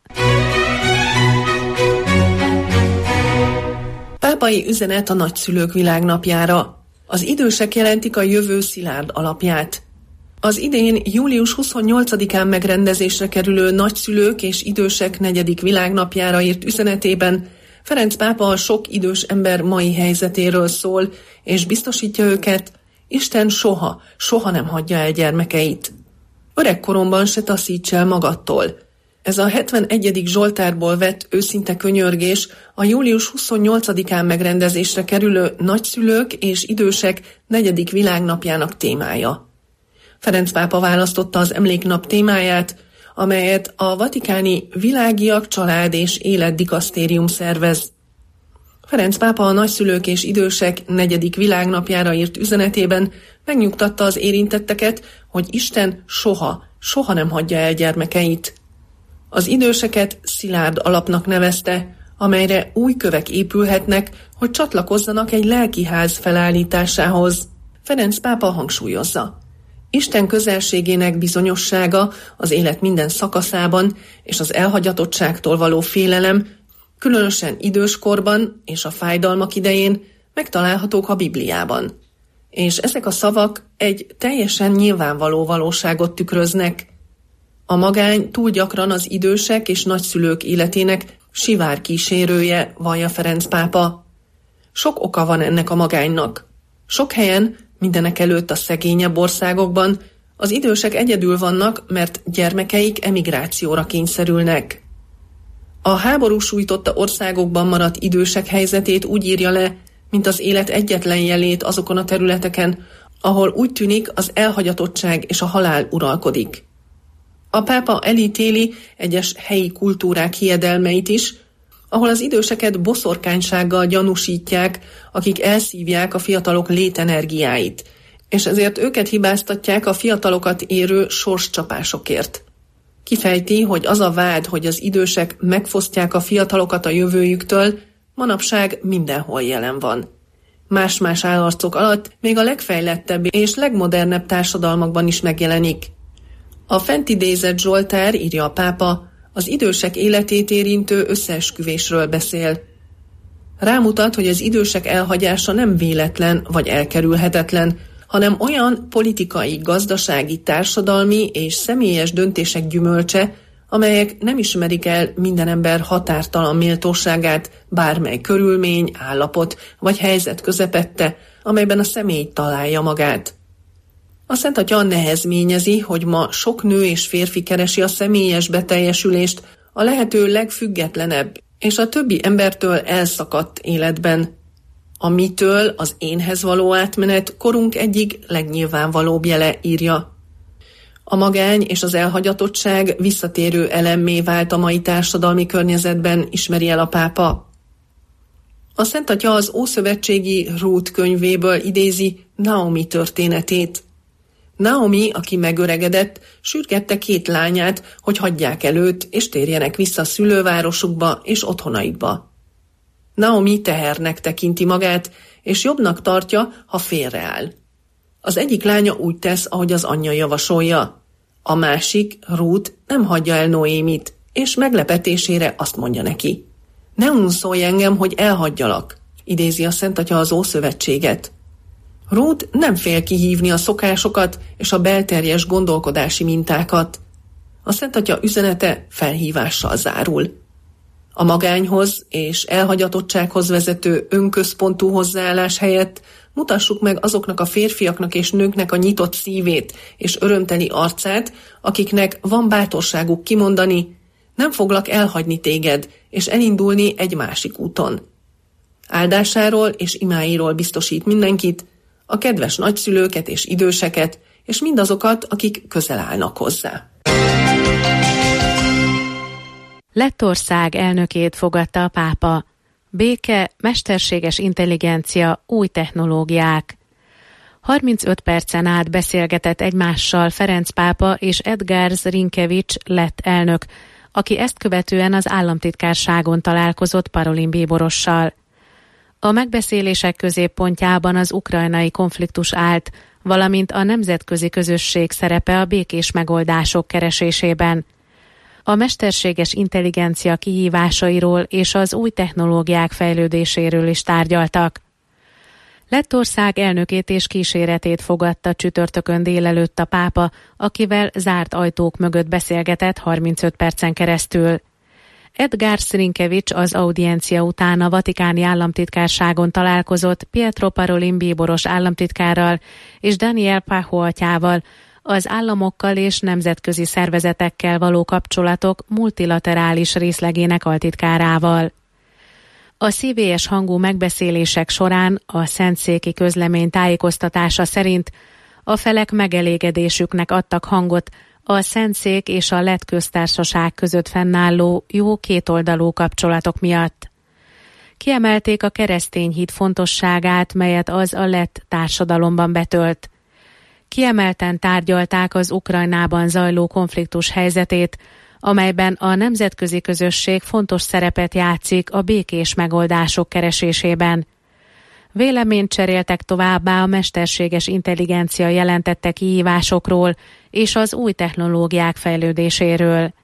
Pápai üzenet a nagyszülők világnapjára. Az idősek jelentik a jövő szilárd alapját. Az idén július huszonnyolcadikán megrendezésre kerülő nagyszülők és idősek negyedik világnapjára írt üzenetében Ferenc pápa a sok idős ember mai helyzetéről szól, és biztosítja őket, Isten soha, soha nem hagyja el gyermekeit. Öregkoromban se taszíts el magadtól. Ez a hetvenegyedik Zsoltárból vett őszinte könyörgés a július huszonnyolcadikán megrendezésre kerülő nagyszülők és idősek negyedik világnapjának témája. Ferenc pápa választotta az emléknap témáját, amelyet a vatikáni Világiak, Család és Élet dikasztérium szervez. Ferenc pápa a nagyszülők és idősek negyedik világnapjára írt üzenetében megnyugtatta az érintetteket, hogy Isten soha, soha nem hagyja el gyermekeit. Az időseket szilárd alapnak nevezte, amelyre új kövek épülhetnek, hogy csatlakozzanak egy lelkiház felállításához. Ferenc pápa hangsúlyozza: Isten közelségének bizonyossága az élet minden szakaszában és az elhagyatottságtól való félelem, különösen időskorban és a fájdalmak idején megtalálhatók a Bibliában. És ezek a szavak egy teljesen nyilvánvaló valóságot tükröznek. A magány túl gyakran az idősek és nagyszülők életének sivár kísérője, vallja Ferenc pápa. Sok oka van ennek a magánynak. Sok helyen, mindenek előtt a szegényebb országokban, az idősek egyedül vannak, mert gyermekeik emigrációra kényszerülnek. A háború sújtotta országokban maradt idősek helyzetét úgy írja le, mint az élet egyetlen jelét azokon a területeken, ahol úgy tűnik, az elhagyatottság és a halál uralkodik. A pápa elítéli egyes helyi kultúrák hiedelmeit is, ahol az időseket boszorkánysággal gyanúsítják, akik elszívják a fiatalok létenergiáit, és ezért őket hibáztatják a fiatalokat érő sorscsapásokért. Kifejti, hogy az a vád, hogy az idősek megfosztják a fiatalokat a jövőjüktől, manapság mindenhol jelen van. Más-más állarcok alatt még a legfejlettebb és legmodernebb társadalmakban is megjelenik. A fent idézett Zsoltár, írja a pápa, az idősek életét érintő összeesküvésről beszél. Rámutat, hogy az idősek elhagyása nem véletlen vagy elkerülhetetlen, hanem olyan politikai, gazdasági, társadalmi és személyes döntések gyümölcse, amelyek nem ismerik el minden ember határtalan méltóságát, bármely körülmény, állapot vagy helyzet közepette, amelyben a személy találja magát. A Szent Atya nehezményezi, hogy ma sok nő és férfi keresi a személyes beteljesülést a lehető legfüggetlenebb és a többi embertől elszakadt életben. A mitől az énhez való átmenet korunk egyik legnyilvánvalóbb jele, írja. A magány és az elhagyatottság visszatérő elemmé vált a mai társadalmi környezetben, ismeri el a pápa. A Szent Atya az ószövetségi Rút könyvéből idézi Naomi történetét. Naomi, aki megöregedett, sürgette két lányát, hogy hagyják el őt, és térjenek vissza szülővárosukba és otthonaikba. Naomi tehernek tekinti magát, és jobbnak tartja, ha félreáll. Az egyik lánya úgy tesz, ahogy az anyja javasolja. A másik, Rút, nem hagyja el Noémit, és meglepetésére azt mondja neki: ne unszolj engem, hogy elhagyjalak, idézi a Szent Atya az Ószövetséget. Rút nem fél kihívni a szokásokat és a belterjes gondolkodási mintákat. A Szent Atya üzenete felhívással zárul. A magányhoz és elhagyatottsághoz vezető önközpontú hozzáállás helyett mutassuk meg azoknak a férfiaknak és nőknek a nyitott szívét és örömteli arcát, akiknek van bátorságuk kimondani: nem foglak elhagyni téged és elindulni egy másik úton. Áldásáról és imáiról biztosít mindenkit, a kedves nagyszülőket és időseket, és mindazokat, akik közel állnak hozzá. Lettország elnökét fogadta a pápa. Béke, mesterséges intelligencia, új technológiák. harmincöt percen át beszélgetett egymással Ferenc pápa és Edgars Rinkevics lett elnök, aki ezt követően az államtitkárságon találkozott Parolin bíborossal. A megbeszélések középpontjában az ukrajnai konfliktus állt, valamint a nemzetközi közösség szerepe a békés megoldások keresésében. A mesterséges intelligencia kihívásairól és az új technológiák fejlődéséről is tárgyaltak. Lettország elnökét és kíséretét fogadta csütörtökön délelőtt a pápa, akivel zárt ajtók mögött beszélgetett harmincöt percen keresztül. Edgars Rinkevics az audiencia után a vatikáni államtitkárságon találkozott Pietro Parolin bíboros államtitkárral és Daniel Pajo atyával, az államokkal és nemzetközi szervezetekkel való kapcsolatok multilaterális részlegének altitkárával. A szívélyes hangú megbeszélések során a szentszéki közlemény tájékoztatása szerint a felek megelégedésüknek adtak hangot a Szentszék és a Lett köztársaság között fennálló jó kétoldalú kapcsolatok miatt. Kiemelték a keresztény hit fontosságát, melyet az a lett társadalomban betölt. Kiemelten tárgyalták az Ukrajnában zajló konfliktus helyzetét, amelyben a nemzetközi közösség fontos szerepet játszik a békés megoldások keresésében. Véleményt cseréltek továbbá a mesterséges intelligencia jelentette kihívásokról és az új technológiák fejlődéséről.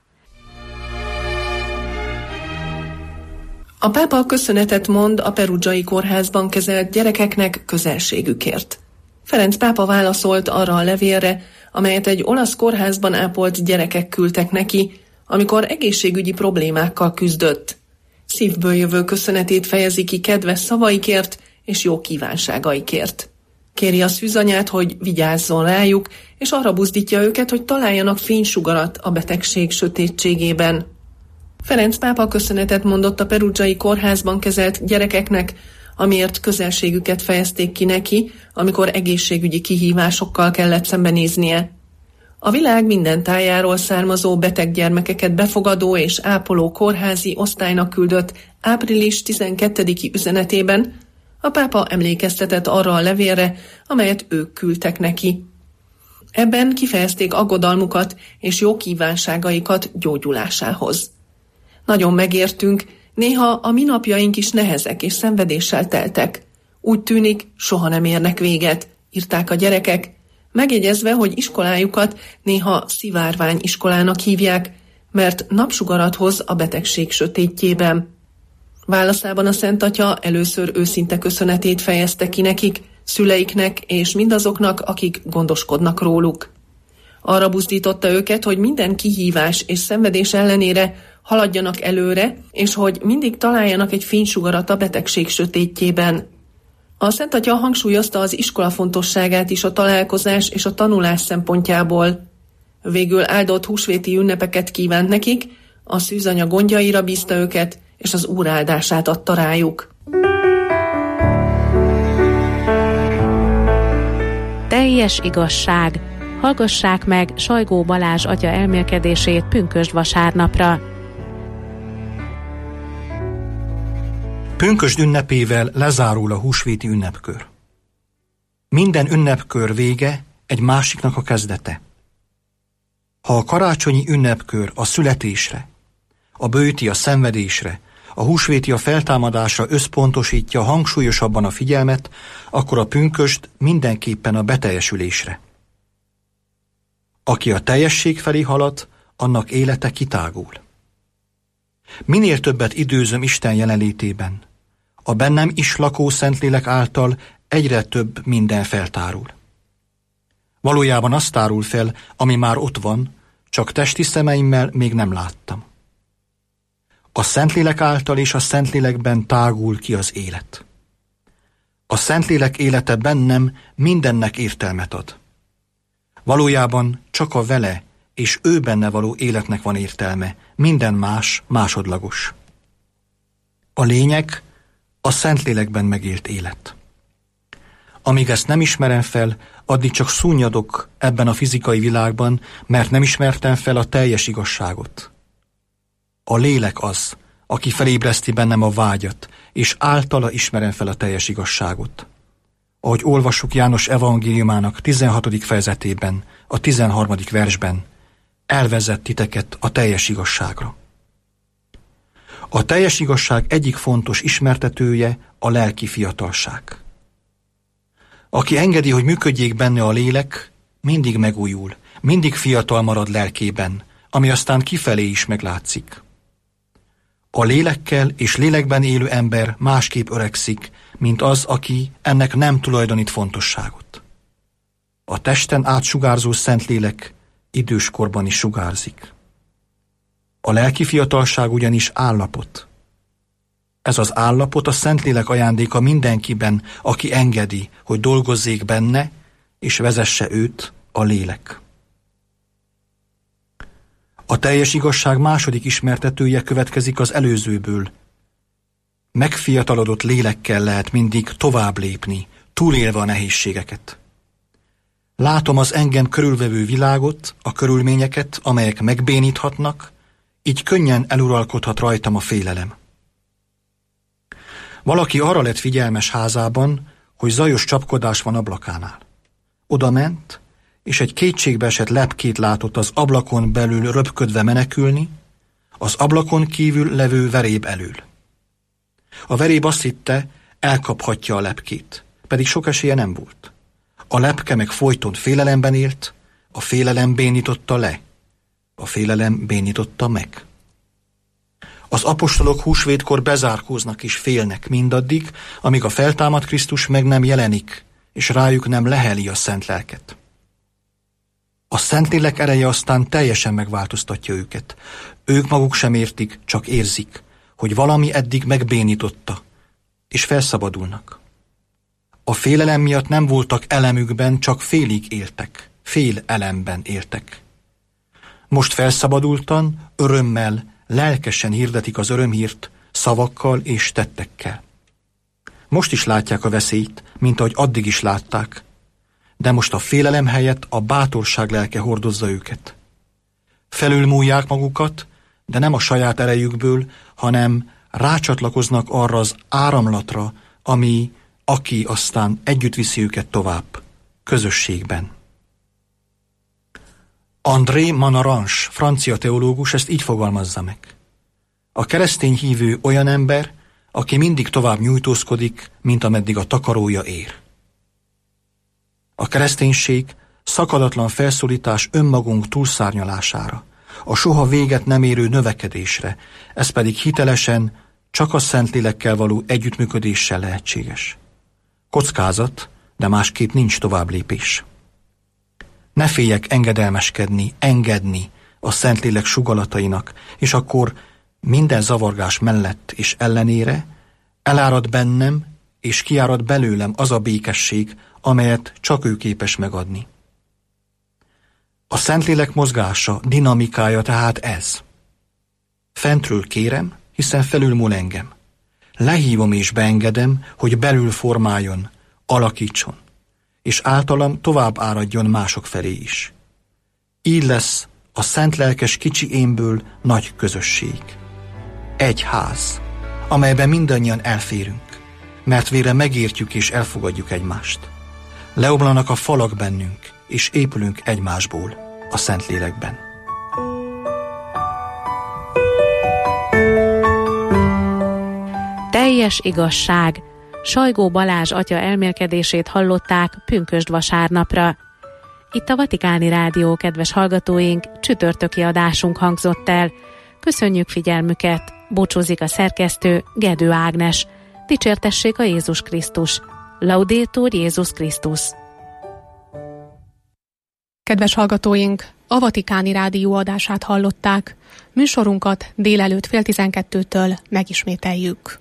A pápa köszönetet mond a perugiai kórházban kezelt gyerekeknek közelségükért. Ferenc pápa válaszolt arra a levélre, amelyet egy olasz kórházban ápolt gyerekek küldtek neki, amikor egészségügyi problémákkal küzdött. Szívből jövő köszönetét fejezi ki kedves szavaikért és jó kívánságaikért. Kéri a szűzanyát, hogy vigyázzon rájuk, és arra buzdítja őket, hogy találjanak fénysugarat a betegség sötétségében. Ferenc pápa köszönetet mondott a perugiai kórházban kezelt gyerekeknek, amiért közelségüket fejezték ki neki, amikor egészségügyi kihívásokkal kellett szembenéznie. A világ minden tájáról származó beteg gyermekeket befogadó és ápoló kórházi osztálynak küldött április tizenkettediki üzenetében a pápa emlékeztetett arra a levélre, amelyet ők küldtek neki. Ebben kifejezték aggodalmukat és jó kívánságaikat gyógyulásához. Nagyon megértünk, néha a mi napjaink is nehezek és szenvedéssel teltek. Úgy tűnik, soha nem érnek véget, írták a gyerekek, megjegyezve, hogy iskolájukat néha szivárvány iskolának hívják, mert napsugarat hoz a betegség sötétjében. Válaszában a Szent Atya először őszinte köszönetét fejezte ki nekik, szüleiknek és mindazoknak, akik gondoskodnak róluk. Arra buzdította őket, hogy minden kihívás és szenvedés ellenére haladjanak előre, és hogy mindig találjanak egy fénysugarat a betegség sötétjében. A Szent Atya hangsúlyozta az iskola fontosságát is a találkozás és a tanulás szempontjából. Végül áldott húsvéti ünnepeket kívánt nekik, a szűzanya gondjaira bízta őket, és az Úr áldását adta rájuk. Teljes igazság. Hallgassák meg Sajgó Balázs atya elmélkedését pünkösd vasárnapra. Pünkösd ünnepével lezárul a húsvéti ünnepkör. Minden ünnepkör vége egy másiknak a kezdete. Ha a karácsonyi ünnepkör a születésre, a bőti a szenvedésre, a húsvéti a feltámadásra összpontosítja hangsúlyosabban a figyelmet, akkor a pünkösd mindenképpen a beteljesülésre. Aki a teljesség felé halad, annak élete kitágul. Minél többet időzöm Isten jelenlétében, a bennem is lakó Szentlélek által egyre több minden feltárul. Valójában azt tárul fel, ami már ott van, csak testi szemeimmel még nem láttam. A Szentlélek által és a Szentlélekben tágul ki az élet. A Szentlélek élete bennem mindennek értelmet ad. Valójában csak a vele és ő benne való életnek van értelme, minden más másodlagos. A lényeg a Szentlélekben megélt élet. Amíg ezt nem ismerem fel, addig csak szunnyadok ebben a fizikai világban, mert nem ismertem fel a teljes igazságot. A lélek az, aki felébreszti bennem a vágyat, és általa ismerem fel a teljes igazságot. Ahogy olvassuk János evangéliumának tizenhatodik fejezetében, a tizenharmadik versben, elvezet titeket a teljes igazságra. A teljes igazság egyik fontos ismertetője a lelki fiatalság. Aki engedi, hogy működjék benne a lélek, mindig megújul, mindig fiatal marad lelkében, ami aztán kifelé is meglátszik. A lélekkel és lélekben élő ember másképp öregszik, mint az, aki ennek nem tulajdonít fontosságot. A testen átsugárzó Szentlélek időskorban is sugárzik. A lelki fiatalság ugyanis állapot. Ez az állapot a Szentlélek ajándéka mindenkiben, aki engedi, hogy dolgozzék benne, és vezesse őt a lélek. A teljes igazság második ismertetője következik az előzőből. Megfiatalodott lélekkel lehet mindig tovább lépni, túlélve a nehézségeket. Látom az engem körülvevő világot, a körülményeket, amelyek megbéníthatnak, így könnyen eluralkodhat rajtam a félelem. Valaki arra lett figyelmes házában, hogy zajos csapkodás van ablakánál. Oda ment, és egy kétségbeesett lepkét látott az ablakon belül röpködve menekülni, az ablakon kívül levő veréb elől. A veréb azt hitte, elkaphatja a lepkét, pedig sok esélye nem volt. A lepke meg folyton félelemben élt, a félelem bénította le, a félelem bénította meg. Az apostolok húsvétkor bezárkóznak és félnek mindaddig, amíg a feltámadt Krisztus meg nem jelenik, és rájuk nem leheli a szent lelket. A Szentlélek ereje aztán teljesen megváltoztatja őket. Ők maguk sem értik, csak érzik, hogy valami eddig megbénította, és felszabadulnak. A félelem miatt nem voltak elemükben, csak félig éltek, fél elemben éltek. Most felszabadultan, örömmel, lelkesen hirdetik az örömhírt, szavakkal és tettekkel. Most is látják a veszélyt, mint ahogy addig is látták, de most a félelem helyett a bátorság lelke hordozza őket. Felülmúlják magukat, de nem a saját erejükből, hanem rácsatlakoznak arra az áramlatra, ami, aki aztán együtt viszi őket tovább, közösségben. André Manarange, francia teológus ezt így fogalmazza meg. A keresztény hívő olyan ember, aki mindig tovább nyújtózkodik, mint ameddig a takarója ér. A kereszténység szakadatlan felszólítás önmagunk túlszárnyalására, a soha véget nem érő növekedésre, ez pedig hitelesen csak a Szentlélekkel való együttműködéssel lehetséges. Kockázat, de másképp nincs továbblépés. Ne féljek engedelmeskedni, engedni a Szentlélek sugalatainak, és akkor minden zavargás mellett és ellenére elárad bennem, és kiárad belőlem az a békesség, amelyet csak ő képes megadni. A Szentlélek mozgása, dinamikája tehát ez. Fentről kérem, hiszen felülmúl engem. Lehívom és beengedem, hogy belül formáljon, alakítson, és általam tovább áradjon mások felé is. Így lesz a szent lelkes kicsi énből nagy közösség. Egy ház, amelyben mindannyian elférünk, mert végre megértjük és elfogadjuk egymást. Leomlanak a falak bennünk, és épülünk egymásból a Szentlélekben. Teljes igazság. Sajgó Balázs atya elmélkedését hallották pünkösd vasárnapra. Itt a Vatikáni Rádió, kedves hallgatóink, csütörtöki adásunk hangzott el. Köszönjük figyelmüket, búcsúzik a szerkesztő Gedő Ágnes. Dicsértessék a Jézus Krisztus. Laudétur Jézus Krisztus. Kedves hallgatóink, a Vatikáni Rádió adását hallották. Műsorunkat délelőtt fél tizenkettőtől megismételjük.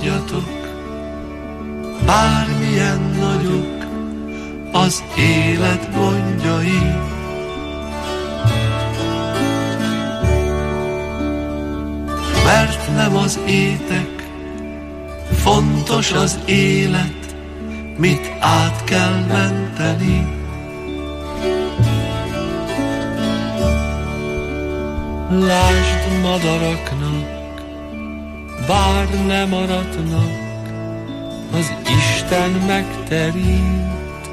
aggódjatok, bármilyen nagyok az élet gondjai. Mert nem az étek, fontos az élet, mit át kell menteni. Lásd madaraknak, bár nem aratnak, az Isten megterít.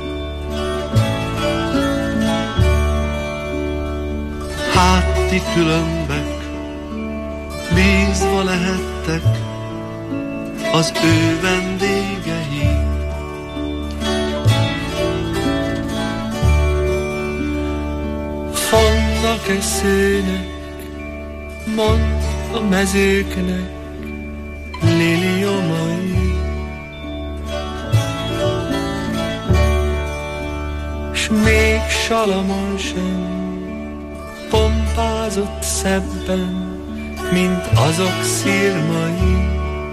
Hát ti különbek, bízva lehettek az ő vendégei. Vannak-e szőnek, mondd a mezőknek, liliomai, s még Salamon sem pompázott szebben, mint azok szirmai.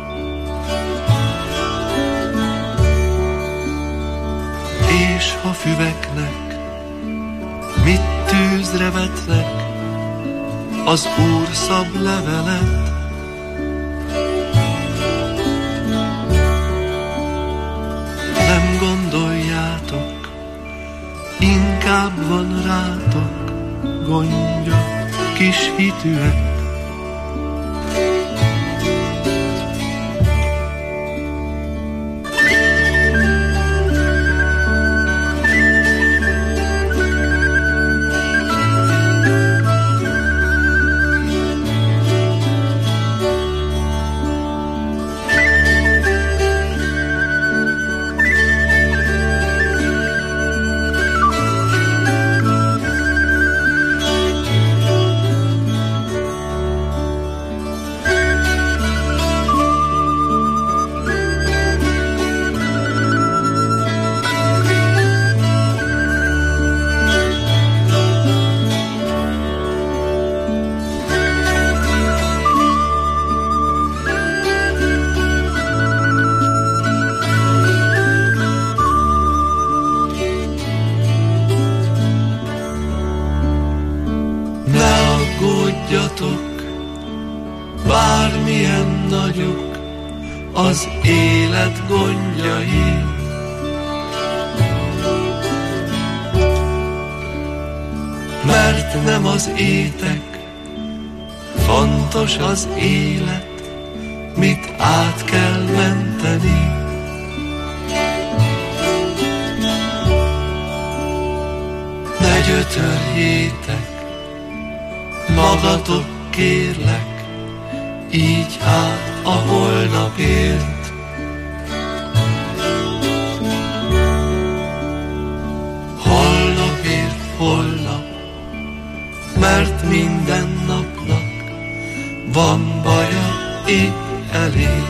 És ha füveknek mit tűzre vetnek, az Úr szab levelet. Nem gondoljátok, inkább van rátok gondja, kis hitűek. Bármilyen nagyok az élet gondjai. Mert nem az étek, fontos az élet, mit át kell menteni. Ne gyötörjétek magatok, kérlek, így hát a holnapért. Holnapért holnap, mert minden napnak van baja épp elég.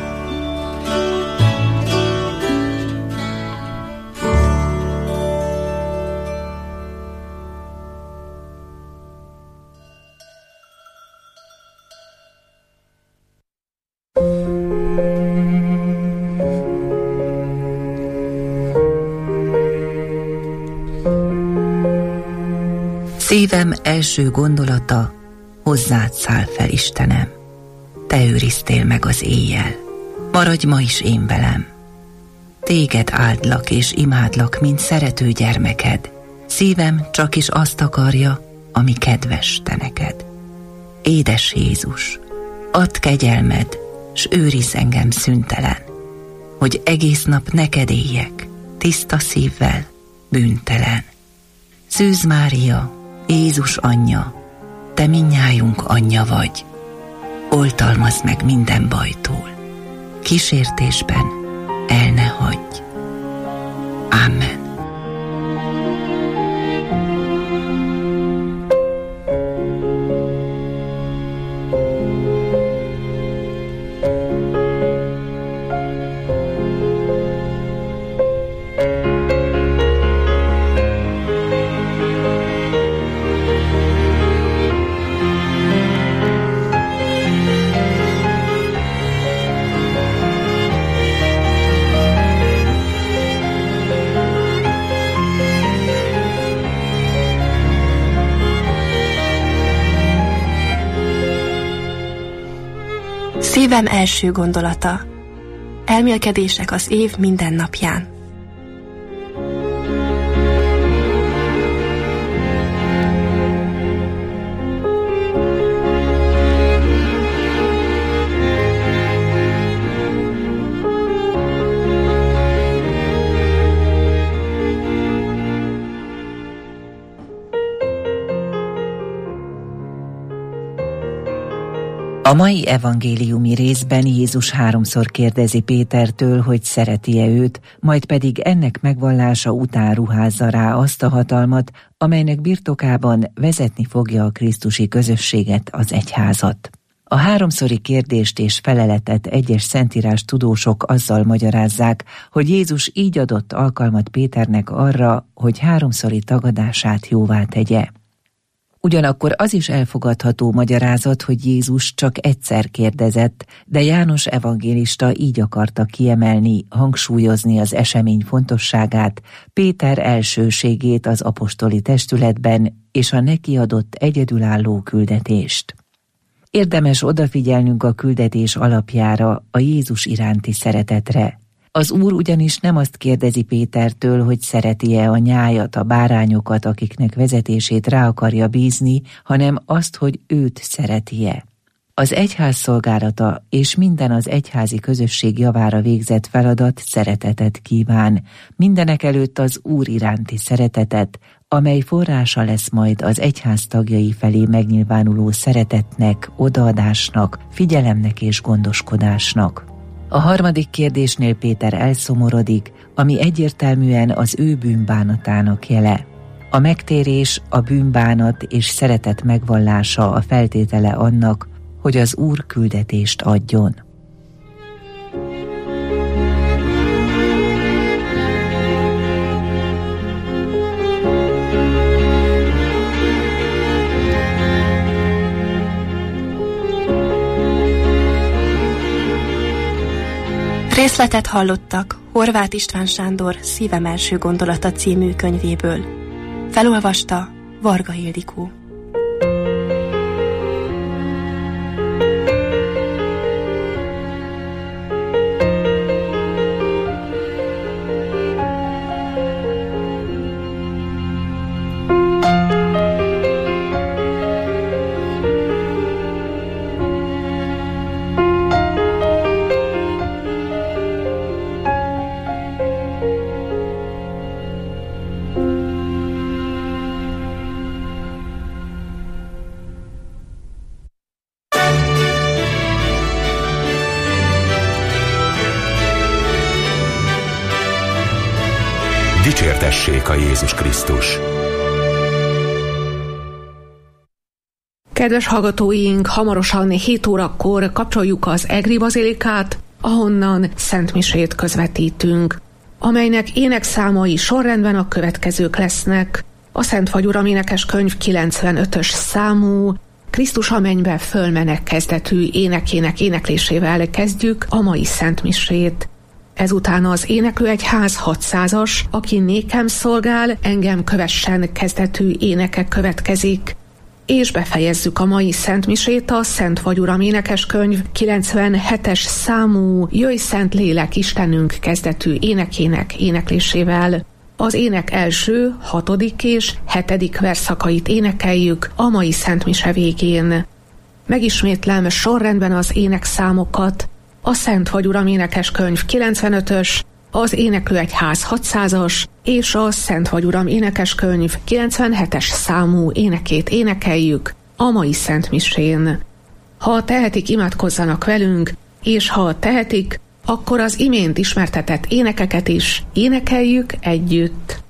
Szívem első gondolata, hozzád száll fel, Istenem. Te őriztél meg az éjjel, maradj ma is én velem. Téged áldlak és imádlak, mint szerető gyermeked. Szívem csak is azt akarja, ami kedves te neked. Édes Jézus, add kegyelmed, s őrizz engem szüntelen, hogy egész nap neked éljek, tiszta szívvel, bűntelen. Szűz Mária, Jézus anyja, te mindnyájunk anyja vagy, oltalmazd meg minden bajtól, kísértésben el ne hagyj. Amen. Szívem első gondolata. Elmélkedések az év minden napján. A mai evangéliumi részben Jézus háromszor kérdezi Pétertől, hogy szereti-e őt, majd pedig ennek megvallása után ruházza rá azt a hatalmat, amelynek birtokában vezetni fogja a krisztusi közösséget, az egyházat. A háromszori kérdést és feleletet egyes szentírás tudósok azzal magyarázzák, hogy Jézus így adott alkalmat Péternek arra, hogy háromszori tagadását jóvá tegye. Ugyanakkor az is elfogadható magyarázat, hogy Jézus csak egyszer kérdezett, de János evangélista így akarta kiemelni, hangsúlyozni az esemény fontosságát, Péter elsőségét az apostoli testületben és a neki adott egyedülálló küldetést. Érdemes odafigyelnünk a küldetés alapjára, a Jézus iránti szeretetre. Az Úr ugyanis nem azt kérdezi Pétertől, hogy szereti-e a nyájat, a bárányokat, akiknek vezetését rá akarja bízni, hanem azt, hogy őt szereti-e. Az egyház szolgálata és minden az egyházi közösség javára végzett feladat szeretetet kíván, mindenek előtt az Úr iránti szeretetet, amely forrása lesz majd az egyház tagjai felé megnyilvánuló szeretetnek, odaadásnak, figyelemnek és gondoskodásnak. A harmadik kérdésnél Péter elszomorodik, ami egyértelműen az ő bűnbánatának jele. A megtérés, a bűnbánat és szeretet megvallása a feltétele annak, hogy az Úr küldetést adjon. Részletet hallottak Horváth István Sándor Szívem első gondolata című könyvéből. Felolvasta Varga Ildikó. Dicsértessék a Jézus Krisztus! Kedves hallgatóink, hamarosan hét órakor kapcsoljuk az Egri Bazilikát, ahonnan szentmisét közvetítünk, amelynek énekszámai sorrendben a következők lesznek. A Szent Fagyuram énekeskönyv kilencvenötös számú, Krisztus a mennybe fölmenek kezdetű énekének éneklésével kezdjük a mai szentmisét. Ezután az Éneklőegyház hatszázas, aki nékem szolgál, engem kövessen kezdetű énekek következik, és befejezzük a mai szentmisét a Szent Fagyuram énekeskönyv kilencvenhetes számú Jöjj Szent Lélek Istenünk kezdetű énekének éneklésével. Az ének első, hatodik és hetedik versszakait énekeljük a mai szentmise végén. Megismétlem sorrendben az énekszámokat. A Szent Fagyuram énekeskönyv kilencvenötös, az Éneklőegyház hatszázas és a Szent Fagyuram énekeskönyv kilencvenhetes számú énekét énekeljük a mai szentmisén. Ha tehetik, imádkozzanak velünk, és ha tehetik, akkor az imént ismertetett énekeket is énekeljük együtt.